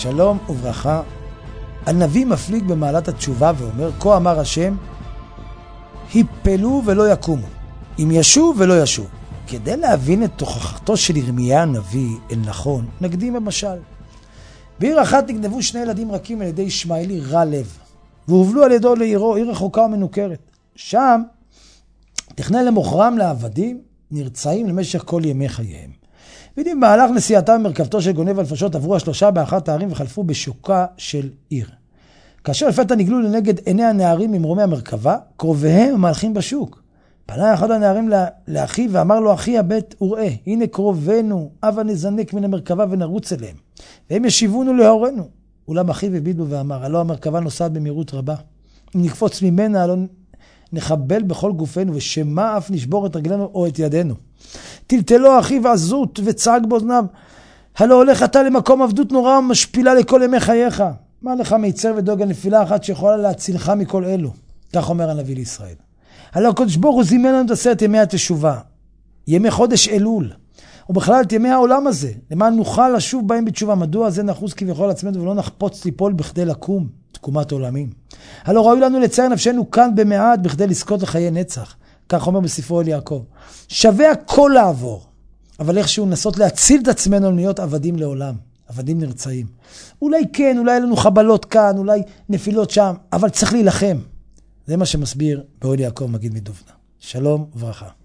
שלום וברכה. הנביא מפליג במעלת התשובה ואומר, כה אמר השם, היפלו ולא יקומו, אם ישוב ולא ישוב. כדי להבין את תוכחתו של ירמיה הנביא אל נכון, נקדים במשל. בעיר אחת נגנבו 2 ילדים רכים על ידי ישמעאלי רע לב, והובלו על ידו לעירו, עיר רחוקה ומנוכרת. שם תכנן למוכרם לעבדים נרצעים למשך כל ימי חייהם. וידים במהלך נסיעתם במרכבתו של גונב הנפשות עברו 3 באחת הערים וחלפו בשוקה של עיר. כאשר לפתע נגלו לנגד עיני הנערים ממרומי המרכבה, קרוביהם המהלכים בשוק. פנה אחד הנערים לאחיו ואמר לו, אחי הבט וראה, הנה קרובנו, הבה נזנק מן המרכבה ונרוץ אליהם, והם ישיבונו להורנו. אולם אחיו הביט בו ואמר, הלא המרכבה נוסעת במהירות רבה, אם נקפוץ ממנה הלא נחבל בכל גופנו, ושמה אף נשבור את רגלינו או את ידינו. טלטלו אחיו עזות וצעק באוזניו, הלא הולך אתה למקום עבדות נורא ומשפילה לכל ימי חייך. מה לך מיצר ודוג הנפילה אחת שיכולה להצילך מכל אלו? כך אומר הנביא לישראל. הלא הקדוש ברוך הוא זימן לנו את 10 ימי התשובה, ימי חודש אלול, ובכלל את ימי העולם הזה, למען נוכל לשוב בהם בתשובה. מדוע זה נחוס כביכול עצמנו ולא נחפוץ ליפול בכדי לקום תקומת עולמים? הלא ראוי לנו לצייר נפשנו כאן במעט בכדי לזכות לחיי נצח. כך אומר בספרו אל יעקב. שווה הכל לעבור, אבל איכשהו נסות להציל את עצמנו להיות עבדים לעולם, עבדים נרצעים. אולי כן, אולי לנו חבלות כאן, אולי נפילות שם, אבל צריך להילחם. זה מה שמסביר באוהל יעקב מגיד מדובנה. שלום וברכה.